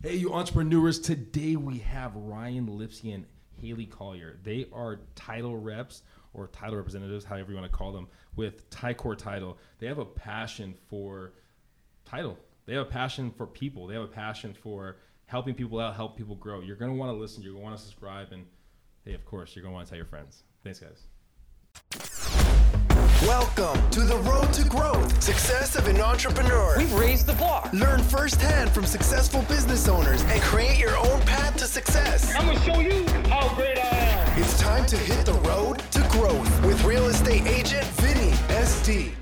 Hey, you entrepreneurs. Today we have Ryan Lipsey and Haley Collier. They are title reps or title representatives, however you want to call them, with Ticor Title. They have a passion for title. They have a passion for people. They have a passion for helping people out, help people grow. You're going to want to listen. You're going to want to subscribe. And, hey, of course, you're going to want to tell your friends. Thanks, guys. Welcome to the road to growth, success of an entrepreneur. We've raised the bar. Learn firsthand from successful business owners and create your own path to success. I'm going to show you how great I am. It's time to hit the road to growth with real estate agent Vinny SD.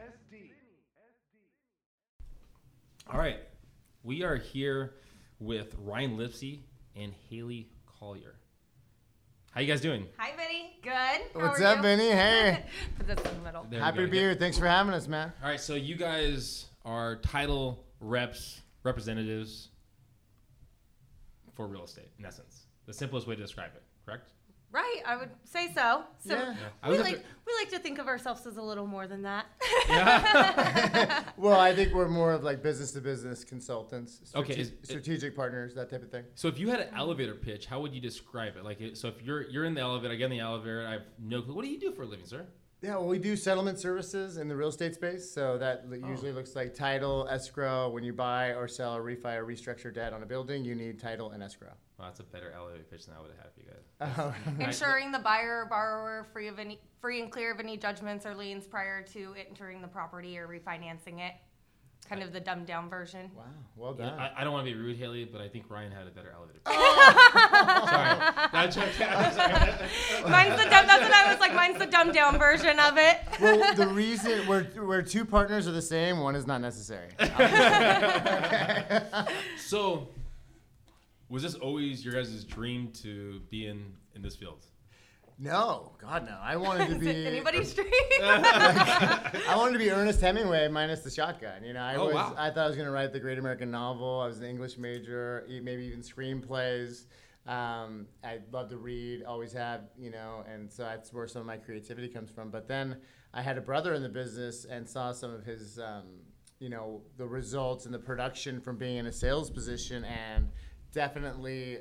All right. We are here with Ryan Lipsey and Haley Collier. How you guys doing? Hi, Vinny. Good. What's up, Vinny? Hey. Put this in the middle. There Happy we to go. be here. Thanks for having us, man. All right, so you guys are title representatives for real estate, in essence. The simplest way to describe it, correct? Right, I would say so. So Yeah. I we was like to think of ourselves as a little more than that. Well, I think we're more of like business-to-business consultants, Okay, strategic partners, that type of thing. So if you had an elevator pitch, how would you describe it? Like, so if you're in the elevator, I get in the elevator, I have no clue. What do you do for a living, sir? Yeah, well, we do settlement services in the real estate space. So that usually looks like title, escrow. When you buy or sell or refi or restructure debt on a building, you need title and escrow. Well, that's a better elevator pitch than I would have had for you guys. Ensuring the buyer or borrower free and clear of any judgments or liens prior to entering the property or refinancing it. Kind of the dumbed down version. Wow, well Yeah, done. I don't want to be rude, Haley, but I think Ryan had a better elevator pitch. Sorry. That's Mine's the dumb. That's what I was like. Mine's the dumbed down version of it. Well, the reason where two partners are the same, one is not necessary. So, was this always your guys' dream to be in this field? No, God, no. I wanted to Is be it anybody's dream? I wanted to be Ernest Hemingway minus the shotgun. You know, I thought I was going to write the great American novel. I was an English major, maybe even screenplays. I love to read, always have, you know, and so that's where some of my creativity comes from. But then I had a brother in the business and saw some of his, you know, the results and the production from being in a sales position, and definitely,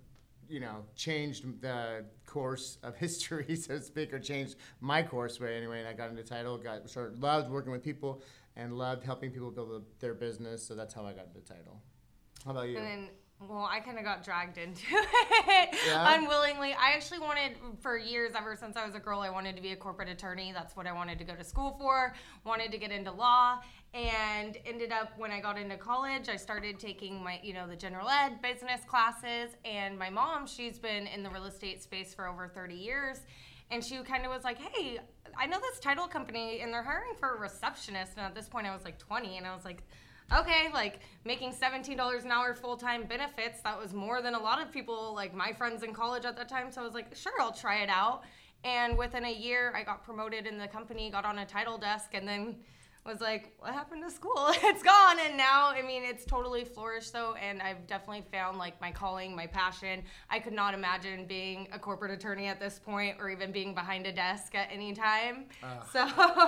you know, changed the course of history, so to speak, or changed my course way anyway. And I got into title, loved working with people and loved helping people build their business. So that's how I got into title. How about you? And then, well, I kind of got dragged into it unwillingly. I actually wanted, for years, ever since I was a girl, I wanted to be a corporate attorney. That's what I wanted to go to school for, wanted to get into law, and ended up, when I got into college, I started taking my, you know, the general ed business classes, and my mom, she's been in the real estate space for over 30 years, and she kind of was like, hey, I know this title company, and they're hiring for a receptionist, and at this point I was like 20, and I was like, okay, like making $17 an hour full-time benefits, that was more than a lot of people, like my friends in college at that time. So I was like, sure, I'll try it out. And within a year, I got promoted in the company, got on a title desk, and then was like, what happened to school? It's gone. And now, I mean, it's totally flourished though, and I've definitely found like my calling, my passion. I could not imagine being a corporate attorney at this point, or even being behind a desk at any time. So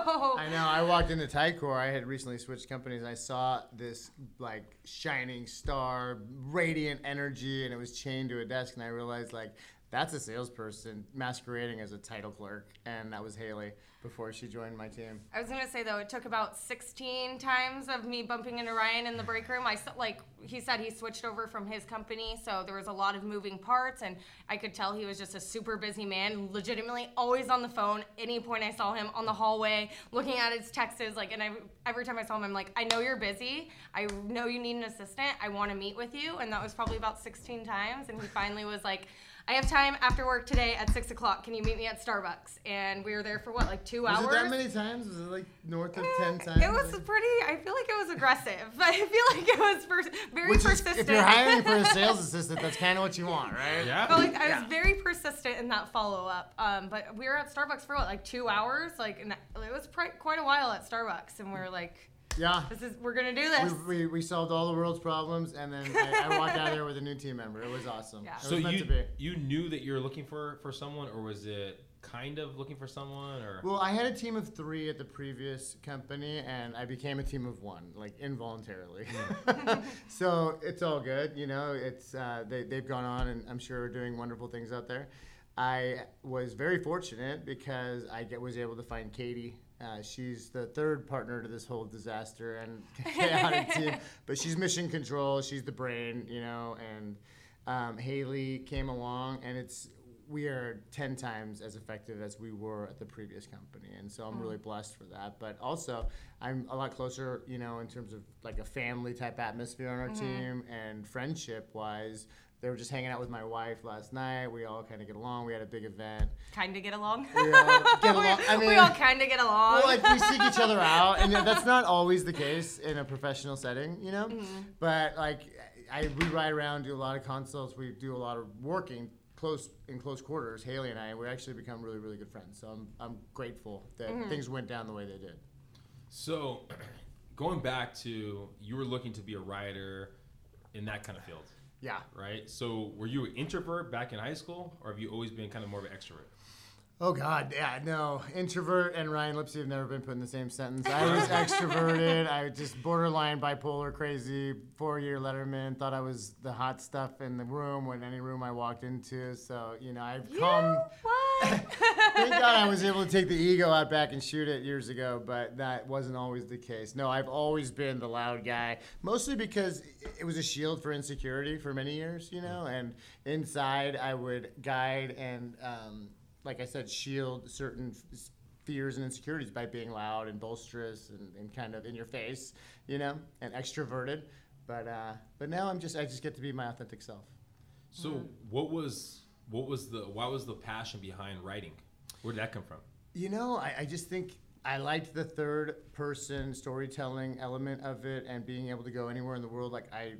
I know. I walked into Ticor. I had recently switched companies, and I saw this like shining star, radiant energy, and it was chained to a desk, and I realized like that's a salesperson masquerading as a title clerk, and that was Haley before she joined my team. I was gonna say though, it took about 16 times of me bumping into Ryan in the break room. Like he said, he switched over from his company, so there was a lot of moving parts, and I could tell he was just a super busy man, legitimately always on the phone. Any point I saw him on the hallway, looking at his texts, like, and every time I saw him, I'm like, I know you're busy. I know you need an assistant. I want to meet with you, and that was probably about 16 times, and he finally was like, I have time after work today at 6 o'clock. Can you meet me at Starbucks? And we were there for what, like 2 hours? Was it that many times? Was it like north of 10 times? It was pretty, I feel like it was aggressive. I feel like it was very persistent. If you're hiring for a sales assistant, that's kind of what you want, right? Yeah. But like, I was very persistent in that follow-up. But we were at Starbucks for what, like 2 hours? Like, and it was quite a while at Starbucks. And we were like, Yeah. We're gonna do this. We solved all the world's problems, and then I walked out of there with a new team member. It was awesome. Yeah. So you knew that you were looking for someone, or was it kind of looking for someone, or? Well, I had a team of 3 at the previous company, and I became a team of 1, like involuntarily. So it's all good, you know. It's they've gone on, and I'm sure are doing wonderful things out there. I was very fortunate because I was able to find Katie. She's the 3rd partner to this whole disaster and chaotic team, but she's mission control. She's the brain, you know. And Haley came along, and we are 10 times as effective as we were at the previous company, and so I'm really blessed for that. But also, I'm a lot closer, you know, in terms of like a family type atmosphere on our team, and friendship wise. They were just hanging out with my wife last night. We all kind of get along. We had a big event. Kind of get along. We all get along. I mean, we all kind of get along. Well, like we seek each other out, and that's not always the case in a professional setting, you know. But like, we ride around, do a lot of consults. We do a lot of working in close quarters. Haley and I, we actually become really, really good friends. So I'm grateful that things went down the way they did. So, going back to, you were looking to be a writer in that kind of field. Yeah. Right? So were you an introvert back in high school, or have you always been kind of more of an extrovert? Oh, God, yeah, no. Introvert and Ryan Lipsey have never been put in the same sentence. I was extroverted. I was just borderline bipolar crazy, 4-year letterman, thought I was the hot stuff in the room when any room I walked into. So, you know, I've come... What? Thank God I was able to take the ego out back and shoot it years ago, but that wasn't always the case. No, I've always been the loud guy, mostly because it was a shield for insecurity for many years, you know, and inside I would guide and... like I said, shield certain fears and insecurities by being loud and boisterous and kind of in your face, you know, and extroverted. But now I just get to be my authentic self. So why was the passion behind writing? Where did that come from? You know, I just think I liked the 3rd person storytelling element of it and being able to go anywhere in the world.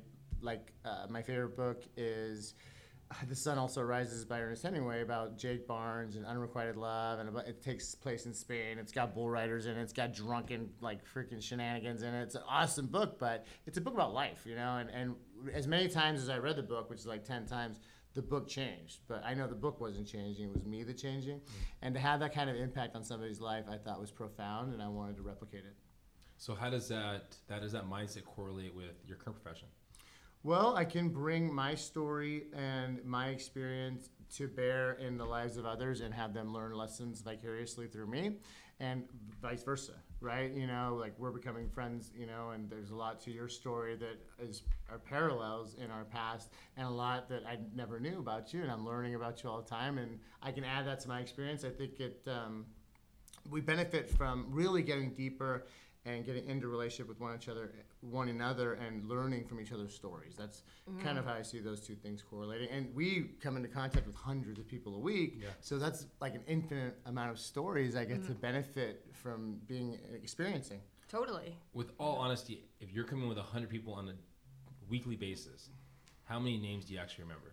My favorite book is The Sun Also Rises by Ernest Hemingway, about Jake Barnes and unrequited love, and it takes place in Spain. It's got bull riders in it. It's got drunken, like, freaking shenanigans in it. It's an awesome book, but it's a book about life, you know, and as many times as I read the book, which is like 10 times, the book changed. But I know the book wasn't changing. It was me that changing. And to have that kind of impact on somebody's life, I thought was profound, and I wanted to replicate it. So how does that mindset correlate with your current profession? Well, I can bring my story and my experience to bear in the lives of others and have them learn lessons vicariously through me, and vice versa, right? You know, like, we're becoming friends, you know, and there's a lot to your story that are parallels in our past, and a lot that I never knew about you, and I'm learning about you all the time, and I can add that to my experience. I think we benefit from really getting deeper and getting into relationship with one another and learning from each other's stories. That's kind of how I see those two things correlating. And we come into contact with hundreds of people a week, so that's like an infinite amount of stories I get to benefit from experiencing. Totally. With all honesty, if you're coming with 100 people on a weekly basis, how many names do you actually remember?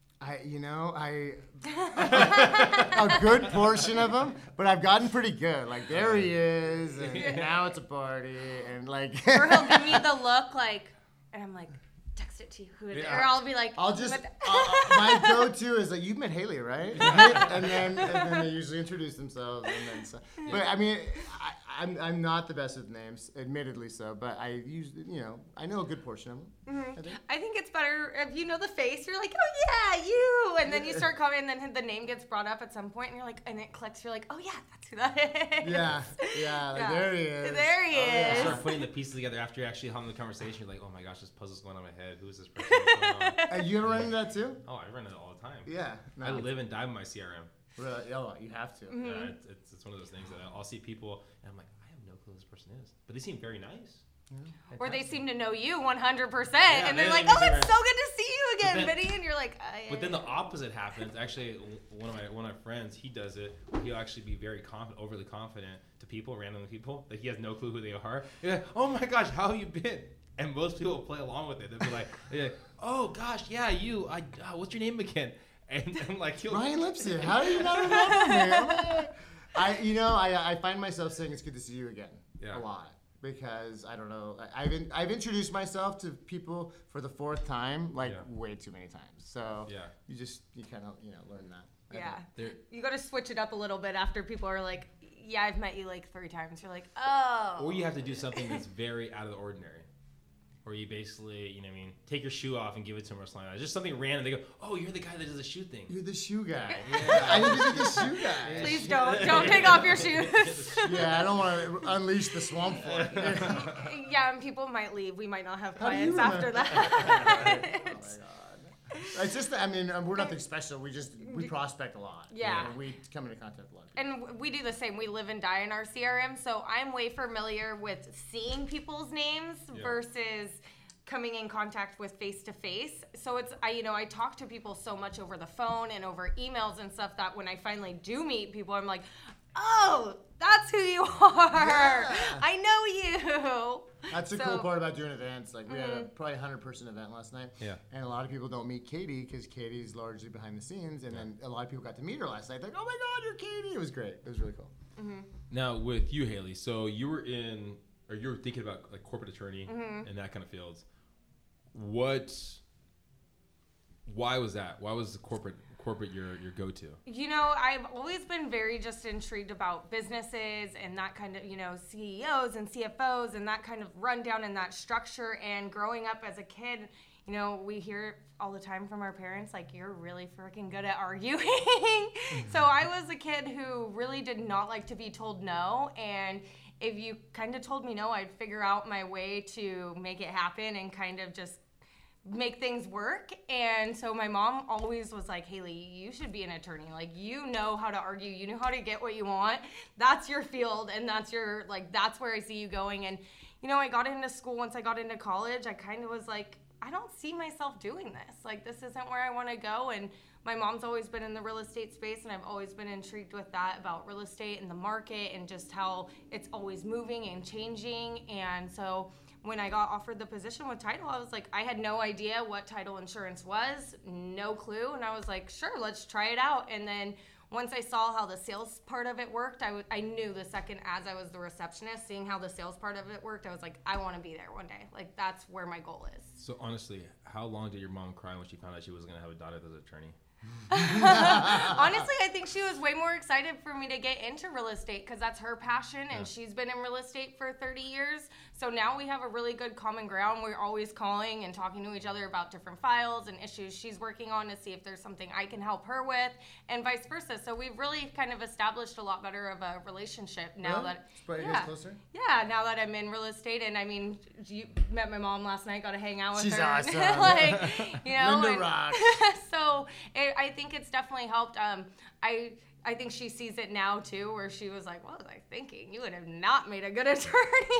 A good portion of them, but I've gotten pretty good. Like, there he is, and now it's a party, and like. Or he'll give me the look, like, and I'm like, text it to you. Or I'll be like. My go-to is like, you've met Haley, right? and then they usually introduce themselves, and then so. But I mean, I'm not the best with names, admittedly so, but I usually, you know, I know a good portion of them. I think it's better if you know the face. You're like, oh yeah, you, and then you start calling, and then the name gets brought up at some point, and you're like, and it clicks. You're like, oh yeah, that's who that is. Yeah, there he is. There he is. You start putting the pieces together after you're actually having the conversation. You're like, oh my gosh, this puzzle's going on in my head. Who is this person? What's going on? You ever run into that too? Oh, I run into it all the time. Yeah. No. I live and die with my CRM. Really? Oh, you have to. Yeah, it's one of those things that I'll see people, and I'm like, I have no clue who this person is. But they seem very nice. Yeah. Or they seem to know you 100%, and they're like, oh, it's so good to see you again, Biddy, and you're like, But then the opposite happens. Actually, one of my friends, he does it. He'll actually be very overly confident to people, random people, that he has no clue who they are. You're like, oh my gosh, how have you been? And most people will play along with it. They'll be like, oh gosh, yeah, you. What's your name again? And I'm like, Ryan Lipsey, how do you not remember me? I find myself saying it's good to see you again a lot. because I don't know. I've introduced myself to people for the 4th time, way too many times. So you kind of learn that. Yeah, you got to switch it up a little bit after people are like, yeah, I've met you like 3 times. You're like, oh. Or you have to do something that's very out of the ordinary. Where you basically, take your shoe off and give it to them or something like that. Just something random. They go, oh, you're the guy that does the shoe thing. You're the shoe guy. Yeah. I need to be the shoe guy. Please don't take off your shoes. Yeah, I don't want to unleash the swamp foot. Yeah, and people might leave. We might not have clients after that. Oh my God. It's just, we're nothing special. We prospect a lot. Yeah. We come into contact with a lot of people. And we do the same. We live and die in our CRM. So I'm way familiar with seeing people's names versus coming in contact with face-to-face. So it's, I talk to people so much over the phone and over emails and stuff that when I finally do meet people, I'm like, oh, that's who you are. Yeah. I know you. That's the cool part about doing events. Like we had a probably 100-person event last night. Yeah. And a lot of people don't meet Katie because Katie's largely behind the scenes. And then a lot of people got to meet her last night. Like, oh my God, you're Katie. It was great. It was really cool. Mm-hmm. Now with you, Haley, so you were thinking about like corporate attorney and that kind of fields. Why was that? Why was the corporate your go-to? I've always been very just intrigued about businesses and that kind of, CEOs and CFOs and that kind of rundown and that structure. And growing up as a kid, we hear all the time from our parents, like, you're really freaking good at arguing. So I was a kid who really did not like to be told no. And if you kind of told me no, I'd figure out my way to make it happen and kind of just make things work. And so my mom always was like, Haley, you should be an attorney. Like, you know how to argue, you know how to get what you want. That's your field, and that's where I see you going. And I got into school. Once I got into college, I kind of was like, I don't see myself doing this. Like, this isn't where I want to go. And my mom's always been in the real estate space, and I've always been intrigued with that, about real estate and the market and just how it's always moving and changing. And so when I got offered the position with title, I was like, I had no idea what title insurance was, no clue. And I was like, sure, let's try it out. And then once I saw how the sales part of it worked, I knew the second as I was the receptionist, seeing how the sales part of it worked, I was like, I want to be there one day. Like, that's where my goal is. So honestly, how long did your mom cry when she found out she was going to have a daughter that's an attorney? Honestly, I think she was way more excited for me to get into real estate because that's her passion, and she's been in real estate for 30 years. So now we have a really good common ground. We're always calling and talking to each other about different files and issues she's working on to see if there's something I can help her with, and vice versa. So we've really kind of established a lot better of a relationship now that it's brought you guys closer? Yeah, now that I'm in real estate. And you met my mom last night, got to hang out with her. She's awesome. Linda rocks. So I think it's definitely helped. I think she sees it now too, where she was like, "What was I thinking? You would have not made a good attorney."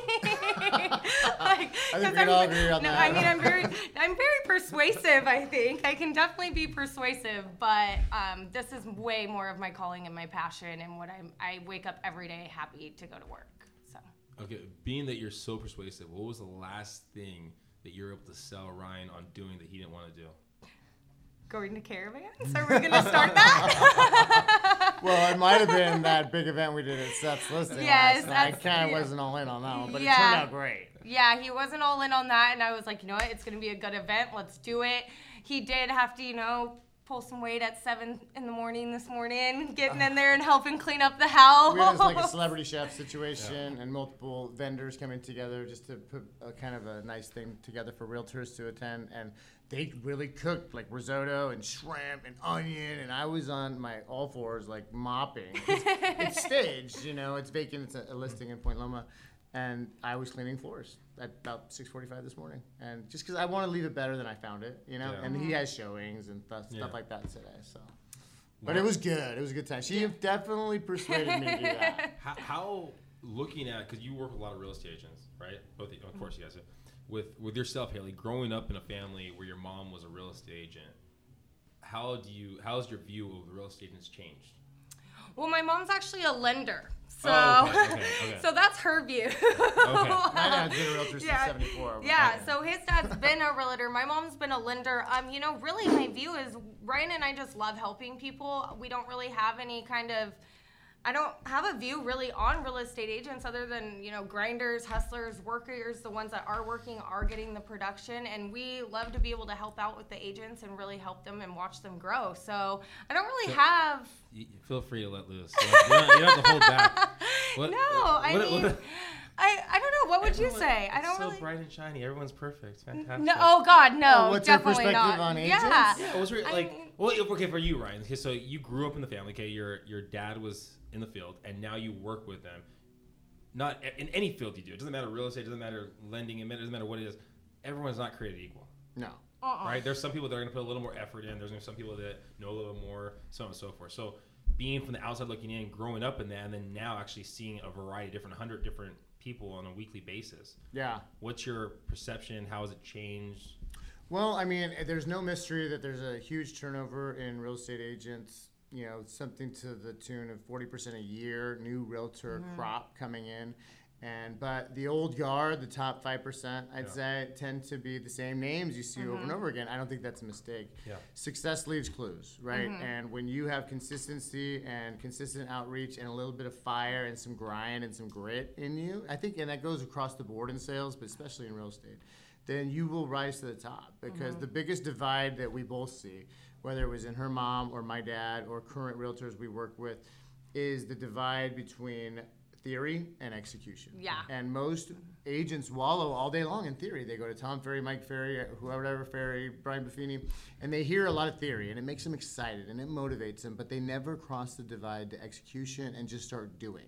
I think we can all agree on that. I'm very persuasive. I think I can definitely be persuasive, but this is way more of my calling and my passion, and what I wake up every day happy to go to work. So. Okay, being that you're so persuasive, what was the last thing that you were able to sell Ryan on doing that he didn't want to do? Going to caravans? Are we going to start that? Well, it might have been that big event we did at Seth's listing last night. I kind of wasn't all in on that one, but it turned out great. Yeah, he wasn't all in on that, and I was like, you know what? It's going to be a good event. Let's do it. He did have to, pull some weight at 7 a.m. this morning, getting in there and helping clean up the house. We had like a celebrity chef situation and multiple vendors coming together just to put a kind of a nice thing together for realtors to attend. And they really cooked like risotto and shrimp and onion, and I was on my all fours like mopping. It's staged, it's vacant. It's a listing in Point Loma, and I was cleaning floors at about 6:45 this morning, and just because I want to leave it better than I found it, And he has showings and stuff like that today. So, but it was good. It was a good time. She definitely persuaded me to do that. How looking at, because you work with a lot of real estate agents, right? Both, of course, you guys do. With yourself, Haley, growing up in a family where your mom was a real estate agent, how's your view of the real estate agents changed? Well, my mom's actually a lender, so okay. So that's her view. My dad's been a realtor since '74. Yeah, so his dad's been a realtor. My mom's been a lender. Really, my view is Ryan and I just love helping people. We don't really have any kind of I don't have a view really on real estate agents other than, grinders, hustlers, workers, the ones that are working are getting the production. And we love to be able to help out with the agents and really help them and watch them grow. So I don't really have... Feel free to let loose. You don't have to hold back. I don't know. What would you say? I don't so really... bright and shiny. Everyone's perfect. Fantastic. No, oh God, no. What's your definitely perspective not. on agents? Yeah. Okay, for you, Ryan. Okay, so you grew up in the family. Okay, your dad was in the field, and now you work with them. Not in any field you do. It doesn't matter real estate. It doesn't matter lending. It doesn't matter what it is. Everyone's not created equal. No. Right? There's some people that are going to put a little more effort in. There's going to be some people that know a little more, so on and so forth. So being from the outside looking in, growing up in that, and then now actually seeing a variety of 100 different people on a weekly basis. Yeah. What's your perception? How has it changed? Well, I mean, there's no mystery that there's a huge turnover in real estate agents. Something to the tune of 40% a year, new realtor crop coming in. But the old guard, the top 5%, I'd say, tend to be the same names you see over and over again. I don't think that's a mistake. Yeah. Success leaves clues, right? And when you have consistency and consistent outreach and a little bit of fire and some grind and some grit in you, I think, and that goes across the board in sales, but especially in real estate, then you will rise to the top. Because the biggest divide that we both see, whether it was in her mom or my dad or current realtors we work with, is the divide between theory and execution. Yeah. And most agents wallow all day long in theory. They go to Tom Ferry, Mike Ferry, whoever Ferry, Brian Buffini, and they hear a lot of theory, and it makes them excited, and it motivates them, but they never cross the divide to execution and just start doing.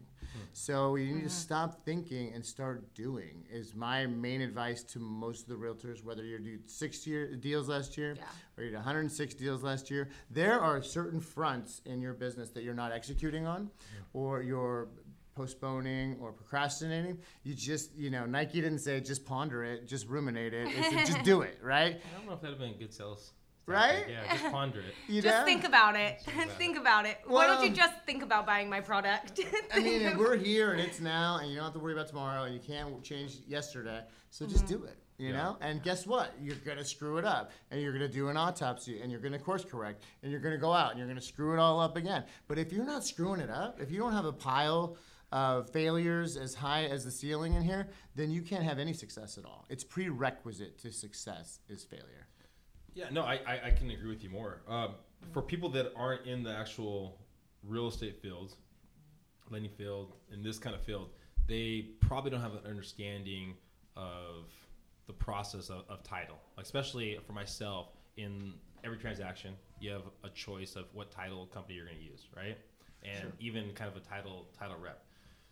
So you need to stop thinking and start doing is my main advice to most of the realtors, whether you did 6 deals last year or you did 106 deals last year. There are certain fronts in your business that you're not executing on or you're postponing or procrastinating. You just, Nike didn't say just ponder it, just ruminate it. It's just do it, right? I don't know if that would have been a good sales. Right? Yeah, just ponder it. Just think about it. Think about it. Why don't you just think about buying my product? I mean, if we're here and it's now and you don't have to worry about tomorrow and you can't change yesterday, so just do it, you know? And guess what? You're going to screw it up and you're going to do an autopsy and you're going to course correct and you're going to go out and you're going to screw it all up again. But if you're not screwing it up, if you don't have a pile of failures as high as the ceiling in here, then you can't have any success at all. It's prerequisite to success is failure. Yeah, no, I can agree with you more. For people that aren't in the actual real estate field, lending field, in this kind of field, they probably don't have an understanding of the process of title. Like, especially for myself, in every transaction, you have a choice of what title company you're going to use, right? And even kind of a title rep.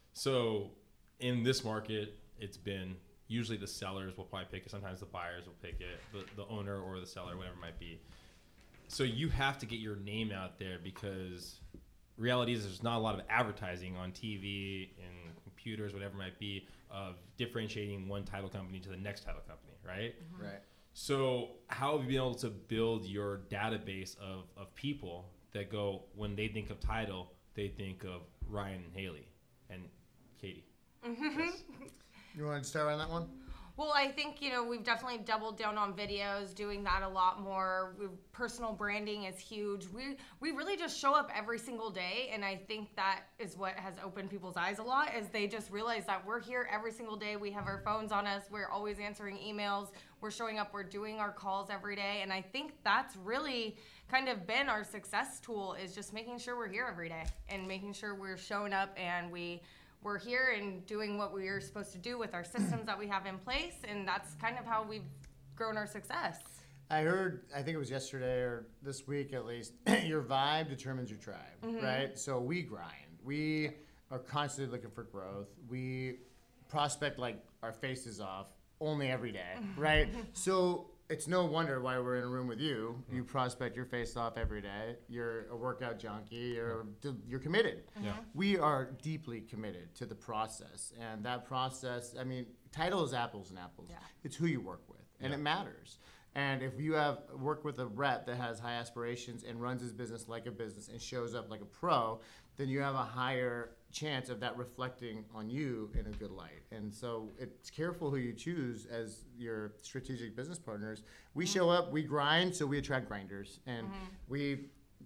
So in this market, it's been usually the sellers will probably pick it. Sometimes the buyers will pick it, the owner or the seller, whatever it might be. So you have to get your name out there because reality is there's not a lot of advertising on TV and computers, whatever it might be, of differentiating one title company to the next title company, right? Right. So how have you been able to build your database of people that go, when they think of title, they think of Ryan and Haley and Katie? Yes. You want to start on that one? Well, I think, we've definitely doubled down on videos, doing that a lot more. Personal branding is huge. We really just show up every single day, and I think that is what has opened people's eyes a lot, is they just realize that we're here every single day. We have our phones on us. We're always answering emails. We're showing up. We're doing our calls every day, and I think that's really kind of been our success tool, is just making sure we're here every day and making sure we're showing up and we're here and doing what we're supposed to do with our systems that we have in place, and that's kind of how we've grown our success. I heard, I think it was yesterday or this week at least, your vibe determines your tribe, right? So we grind. We are constantly looking for growth. We prospect like our faces off only every day, right? So it's no wonder why we're in a room with you. You prospect your face off every day. You're a workout junkie. You're committed. Yeah. We are deeply committed to the process. And that process, I mean, title is apples and apples. Yeah. It's who you work with. And it matters. And if you have worked with a rep that has high aspirations and runs his business like a business and shows up like a pro, then you have a higher chance of that reflecting on you in a good light. And so it's careful who you choose as your strategic business partners. We show up, we grind, so we attract grinders. And we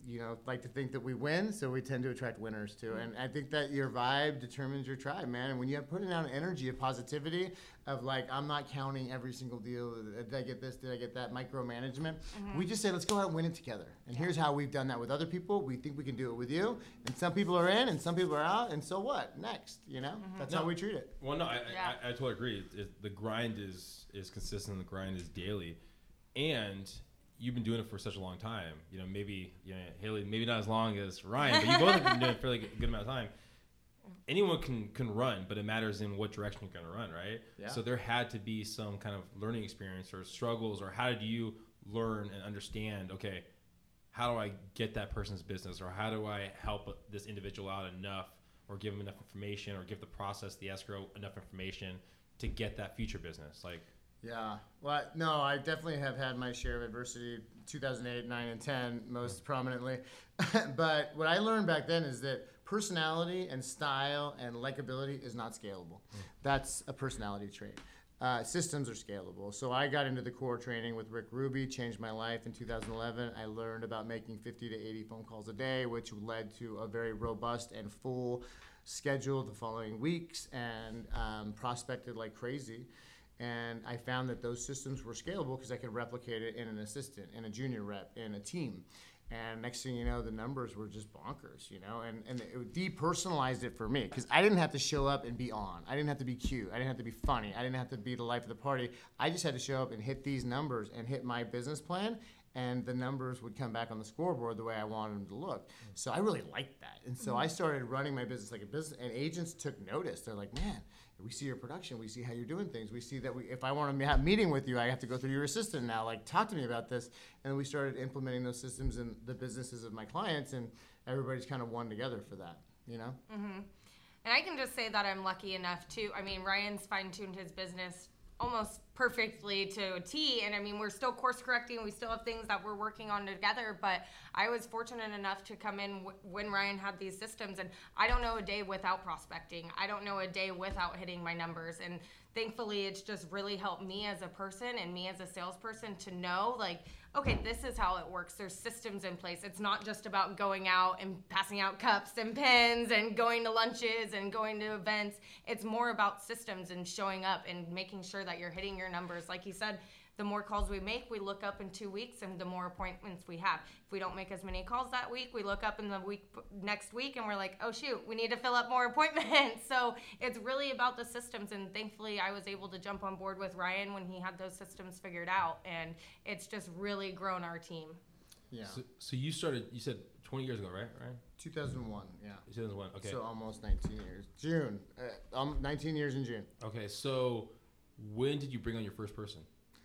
like to think that we win, so we tend to attract winners too. And I think that your vibe determines your tribe, man. And when you have putting out an energy of positivity, of like, I'm not counting every single deal. Did I get this? Did I get that? Micromanagement. We just say, let's go out and win it together. And here's how we've done that with other people. We think we can do it with you. And some people are in, and some people are out. And so what? Next, That's how we treat it. Well, no, I totally agree. The grind is consistent. The grind is daily, and you've been doing it for such a long time. Maybe Haley, maybe not as long as Ryan, but you both have been doing it for a good amount of time. Anyone can run, but it matters in what direction you're going to run, right? Yeah. So there had to be some kind of learning experience or struggles, or how did you learn and understand, okay, how do I get that person's business, or how do I help this individual out enough, or give them enough information, or give the process, the escrow, enough information to get that future business? Yeah. Well, no, I definitely have had my share of adversity, 2008, 9, and 10 most prominently. But what I learned back then is that personality and style and likability is not scalable. That's a personality trait. Systems are scalable. So I got into the core training with Rick Ruby, changed my life in 2011. I learned about making 50 to 80 phone calls a day, which led to a very robust and full schedule the following weeks, and prospected like crazy. And I found that those systems were scalable because I could replicate it in an assistant, in a junior rep, in a team. And next thing you know, the numbers were just bonkers, and it depersonalized it for me, because I didn't have to show up and be on. I didn't have to be cute. I didn't have to be funny. I didn't have to be the life of the party. I just had to show up and hit these numbers and hit my business plan, and the numbers would come back on the scoreboard the way I wanted them to look. So I really liked that. And so I started running my business like a business, and agents took notice. They're like, man, we see your production. We see how you're doing things. We see that if I want to have a meeting with you, I have to go through your assistant now. Talk to me about this. And we started implementing those systems in the businesses of my clients, and everybody's kind of won together for that, And I can just say that I'm lucky enough to, Ryan's fine-tuned his business almost perfectly to a T. And we're still course correcting. We still have things that we're working on together. But I was fortunate enough to come in when Ryan had these systems. And I don't know a day without prospecting. I don't know a day without hitting my numbers. And thankfully, it's just really helped me as a person and me as a salesperson to know, okay, this is how it works. There's systems in place. It's not just about going out and passing out cups and pens and going to lunches and going to events. It's more about systems and showing up and making sure that you're hitting your numbers. Like you said, the more calls we make, we look up in 2 weeks, and the more appointments we have. If we don't make as many calls that week, we look up in the next week and we're like, oh shoot, we need to fill up more appointments. So it's really about the systems, and thankfully I was able to jump on board with Ryan when he had those systems figured out, and it's just really grown our team. Yeah. So you started, you said 20 years ago, right? 2001, yeah. 2001, okay. So almost 19 years. June. 19 years in June. Okay, so when did you bring on your first person?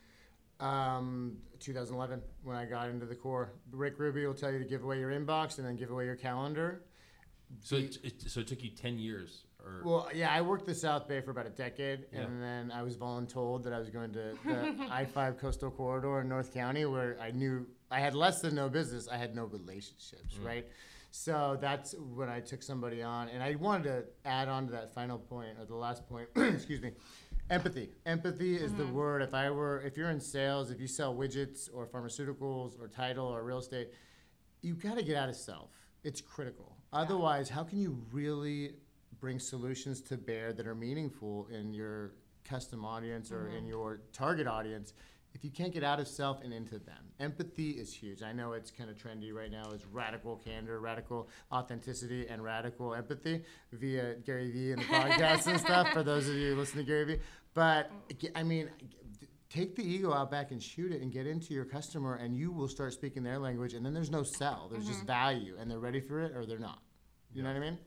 2011, when I got into the core. Rick Ruby will tell you to give away your inbox and then give away your calendar. So it took you 10 years? Well, yeah, I worked the South Bay for about a decade, and then I was voluntold that I was going to the I-5 Coastal Corridor in North County, where I knew I had less than no business. I had no relationships, right? So that's when I took somebody on, and I wanted to add on to that final point, or the last point, excuse me, empathy. Empathy is the word. If you're in sales, if you sell widgets or pharmaceuticals or title or real estate, you got to get out of self. It's critical. Otherwise, how can you really bring solutions to bear that are meaningful in your custom audience or in your target audience if you can't get out of self and into them? Empathy is huge. I know it's kind of trendy right now. It's radical candor, radical authenticity, and radical empathy via Gary Vee and the podcast and stuff, for those of you who listen to Gary Vee. But, take the ego out back and shoot it and get into your customer, and you will start speaking their language, and then there's no sell. There's just value, and they're ready for it or they're not. You know what I mean?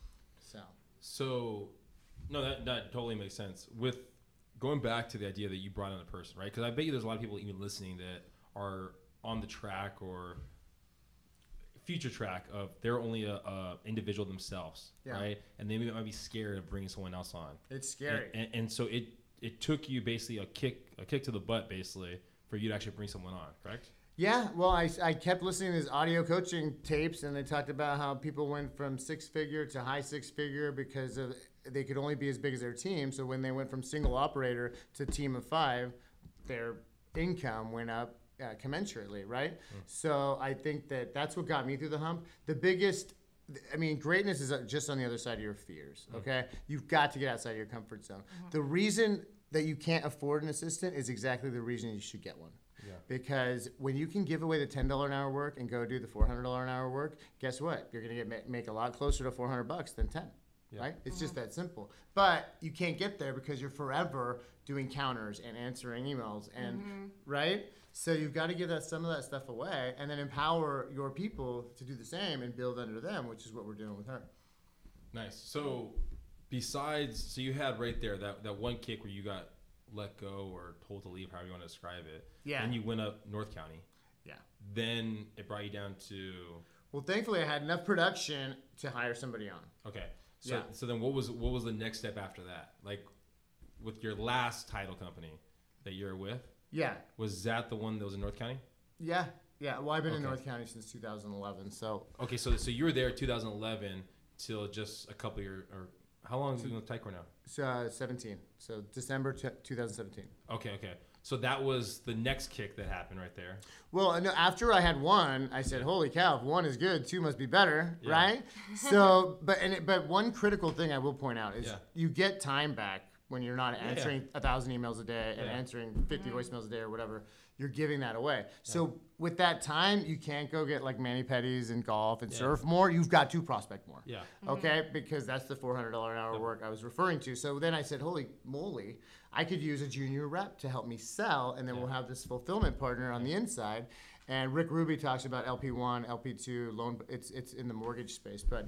So, no, that totally makes sense. With going back to the idea that you brought in a person, right? Because I bet you there's a lot of people even listening that are on the track or future track of they're only a individual themselves, right? And they might be scared of bringing someone else on. It's scary. And so it took you basically a kick to the butt, basically, for you to actually bring someone on, correct? Yeah, well, I kept listening to these audio coaching tapes, and they talked about how people went from 6-figure to high 6-figure because they could only be as big as their team. So when they went from single operator to team of 5, their income went up commensurately, right? So I think that's what got me through the hump. The biggest, greatness is just on the other side of your fears, okay? You've got to get outside of your comfort zone. The reason that you can't afford an assistant is exactly the reason you should get one. Yeah. Because when you can give away the $10 an hour work and go do the $400 an hour work, guess what? You're going to make a lot closer to $400 than 10. Yeah. Right? It's just that simple. But you can't get there because you're forever doing counters and answering emails and right? So you've got to give some of that stuff away and then empower your people to do the same and build under them, which is what we're doing with her. Nice. So so you had right there that one kick where you got let go or told to leave, however you want to describe it. Yeah. And you went up North County. Yeah. Then it brought you down to... Well, thankfully I had enough production to hire somebody on. Okay. So then what was the next step after that? Like with your last title company that you're with? Yeah. Was that the one that was in North County? Yeah. Yeah. Well, I've been in North County since 2011. So. Okay. So you were there 2011 till just a couple years, or how long have you been with Ticor now? 17. So December 2017. Okay. So that was the next kick that happened right there. Well, no, after I had one, I said, holy cow, if one is good, two must be better, right? So, but one critical thing I will point out is you get time back when you're not answering 1,000 emails a day and answering 50 voicemails a day or whatever. You're giving that away. So with that time, you can't go get like mani-pedis and golf and surf more. You've got to prospect more. Yeah. Okay? Because that's the $400 an hour work I was referring to. So then I said, holy moly, I could use a junior rep to help me sell, and then we'll have this fulfillment partner on the inside. And Rick Ruby talks about LP1, LP2, loan. It's in the mortgage space, but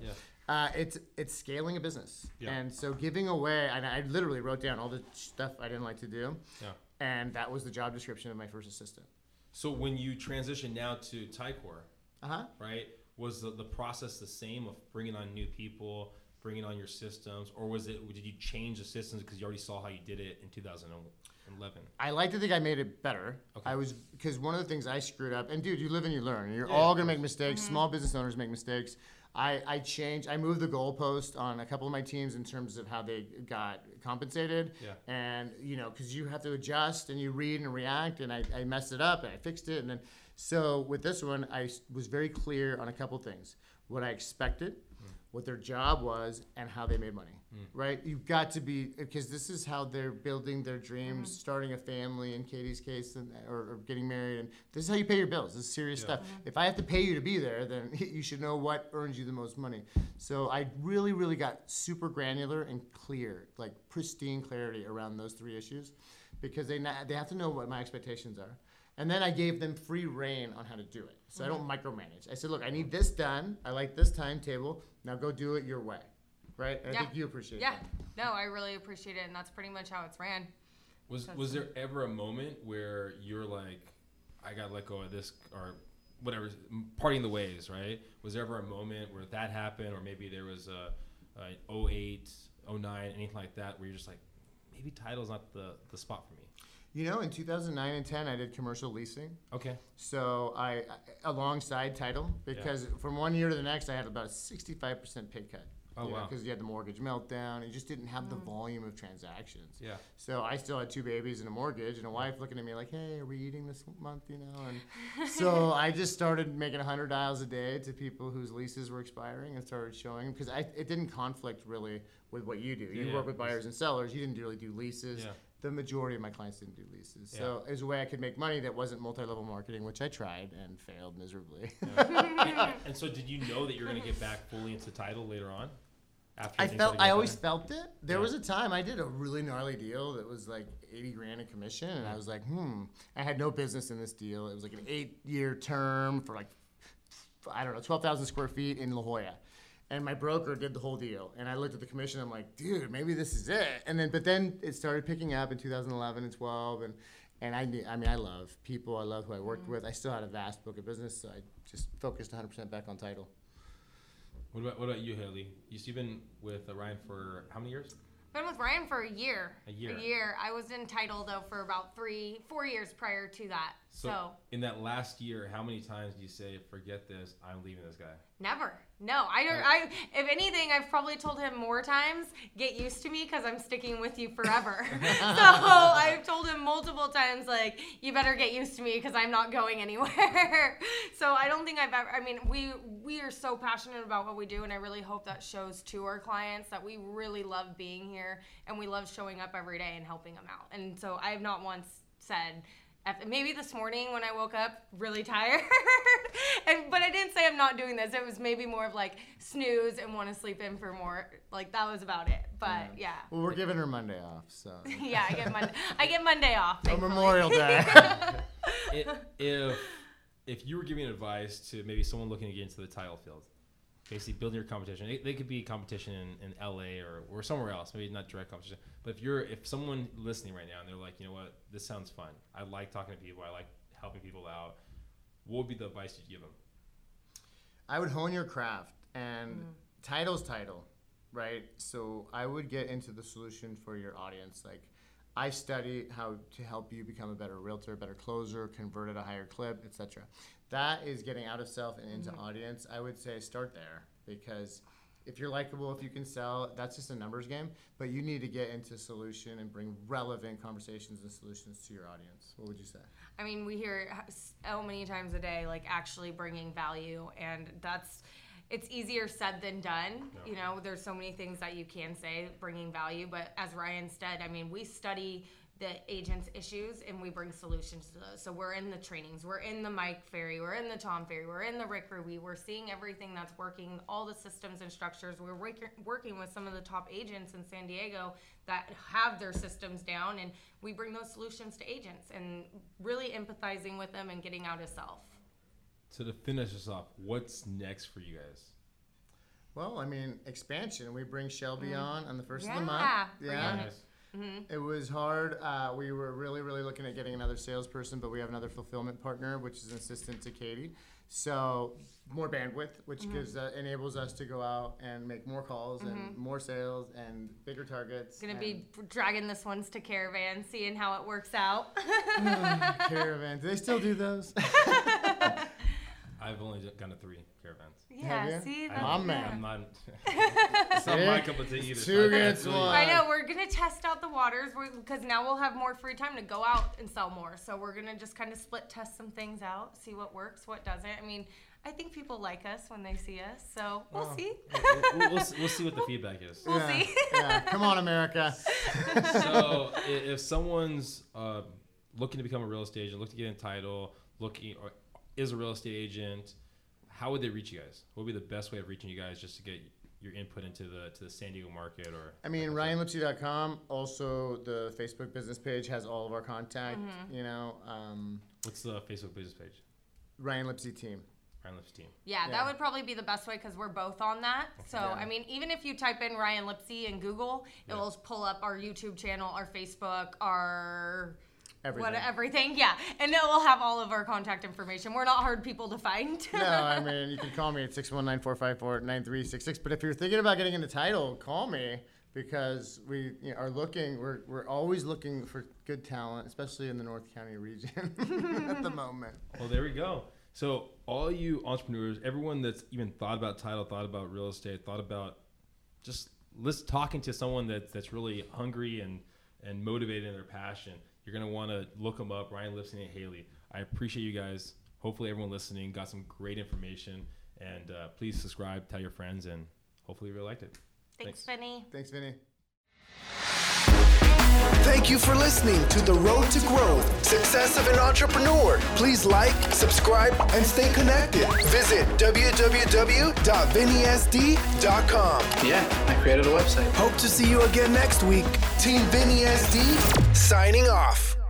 it's scaling a business. Yeah. And so giving away, and I literally wrote down all the stuff I didn't like to do. Yeah. And that was the job description of my first assistant. So when you transition now to Ticor, right, was the process the same of bringing on new people, bringing on your systems, or did you change the systems because you already saw how you did it in 2011? I like to think I made it better. Okay. Because one of the things I screwed up, and dude, you live and you learn. You're all going to make mistakes. Small business owners make mistakes. I moved the goalpost on a couple of my teams in terms of how they got compensated. Yeah. And, because you have to adjust and you read and react, and I messed it up and I fixed it. And then, so with this one, I was very clear on a couple things. What I expected, what their job was, and how they made money, right? You've got to be, because this is how they're building their dreams, starting a family in Katie's case, or getting married, and this is how you pay your bills. This is serious stuff. If I have to pay you to be there, then you should know what earns you the most money. So I really, really got super granular and clear, like pristine clarity around those three issues, because they have to know what my expectations are. And then I gave them free reign on how to do it. So I don't micromanage. I said, look, I need this done. I like this timetable. Now go do it your way. Right? And I think you appreciate that. Yeah. No, I really appreciate it. And that's pretty much how it's ran. Was there ever a moment where you're like, I got to let go of this, or whatever, parting the ways, right? Was there ever a moment where that happened, or maybe there was a 08, 09, anything like that, where you're just like, maybe title's not the spot for me? In 2009 and 10, I did commercial leasing. Okay. So I alongside title, because from one year to the next, I had about a 65% pay cut. Oh, wow. Because you had the mortgage meltdown. You just didn't have the volume of transactions. Yeah. So I still had 2 babies and a mortgage and a wife looking at me like, hey, are we eating this month, And so I just started making 100 dials a day to people whose leases were expiring and started showing them, because it didn't conflict really with what you do. You work with buyers and sellers. You didn't really do leases. Yeah. The majority of my clients didn't do leases. Yeah. So it was a way I could make money that wasn't multi-level marketing, which I tried and failed miserably. Yeah. And so did you know that you're going to get back fully into title later on? I always felt it. There was a time I did a really gnarly deal that was like 80 grand in commission, and I was like, I had no business in this deal. It was like an 8-year term for like, 12,000 square feet in La Jolla. And my broker did the whole deal. And I looked at the commission, I'm like, dude, maybe this is it. But then it started picking up in 2011 and 12. And I love people. I love who I worked with. I still had a vast book of business, so I just focused 100% back on title. What about you, Haley? You've been with Ryan for how many years? Been with Ryan for a year. A year. I was in title, though, for about 4 years prior to that. So in that last year, how many times do you say, forget this, I'm leaving this guy? Never. No, I don't. If anything, I've probably told him more times, get used to me because I'm sticking with you forever. So I've told him multiple times, like, you better get used to me because I'm not going anywhere. So I don't think I've ever, I mean, we are so passionate about what we do, and I really hope that shows to our clients that we really love being here and we love showing up every day and helping them out. And so I have not once said, maybe this morning when I woke up really tired, but I didn't say I'm not doing this. It was maybe more of like snooze and want to sleep in for more. Like that was about it. But yeah. Well, we're giving her Monday off, so. Yeah, I get Monday off. On Memorial Day. If you were giving advice to maybe someone looking to get into the title field, basically building your competition, they could be competition in LA or somewhere else, maybe not direct competition. But if someone listening right now and they're like, you know what, this sounds fun. I like talking to people. I like helping people out. What would be the advice you'd give them? I would hone your craft, and title's title, right? So I would get into the solution for your audience. Like, I study how to help you become a better realtor, a better closer, convert at a higher clip, etc. That is getting out of self and into audience. I would say start there, because if you're likable, if you can sell, that's just a numbers game. But you need to get into solution and bring relevant conversations and solutions to your audience. What would you say? I mean, we hear so many times a day, like actually bringing value, and it's easier said than done. Yeah. You know, there's so many things that you can say, bringing value. But as Ryan said, I mean, we study the agent's issues and we bring solutions to those. So we're in the trainings, we're in the Mike Ferry, we're in the Tom Ferry, we're in the Rick Ruby, we're seeing everything that's working, all the systems and structures. We're working with some of the top agents in San Diego that have their systems down, and we bring those solutions to agents and really empathizing with them and getting out of self. So to finish this off, what's next for you guys? Well, I mean, expansion. We bring Shelby on the first of the month. Yeah. Nice. It was hard. We were really, really looking at getting another salesperson, but we have another fulfillment partner, which is an assistant to Katie. So more bandwidth, which enables us to go out and make more calls and more sales and bigger targets. Gonna be dragging this ones to Caravan, seeing how it works out. Caravan. Do they still do those? I've only gone to 3 Caravans. Yeah, see? I'm not. It's not my cup of tea either. 2 against 1. I know. We're going to test out the waters because now we'll have more free time to go out and sell more. So we're going to just kind of split test some things out, see what works, what doesn't. I mean, I think people like us when they see us, so we'll see. We'll see what the feedback is. We'll see. Yeah. Come on, America. So if someone's looking to become a real estate agent, looking to get in title, is a real estate agent, how would they reach you guys? What would be the best way of reaching you guys just to get your input into the San Diego market? Or I mean, RyanLipsy.com. Also, the Facebook business page has all of our contact. You know. What's the Facebook business page? Ryan Lipsy Team. Ryan Lipsy Team. Yeah, that would probably be the best way because we're both on that. So, I mean, even if you type in Ryan Lipsy in Google, it will pull up our YouTube channel, our Facebook, our... Everything, yeah. And it will have all of our contact information. We're not hard people to find. No, I mean, you can call me at 619-454-9366. But if you're thinking about getting into title, call me, because we are looking, we're always looking for good talent, especially in the North County region at the moment. Well, there we go. So all you entrepreneurs, everyone that's even thought about title, thought about real estate, thought about just talking to someone that's really hungry and motivated in their passion, you're going to want to look them up, Ryan Lipsy and Haley. I appreciate you guys. Hopefully everyone listening got some great information. And please subscribe, tell your friends, and hopefully you really liked it. Thanks, Vinny. Thanks, Vinny. Thank you for listening to The Road to Growth, Success of an Entrepreneur. Please like, subscribe, and stay connected. Visit www.VinnySD.com. Yeah, I created a website. Hope to see you again next week. Team Vinny SD, signing off.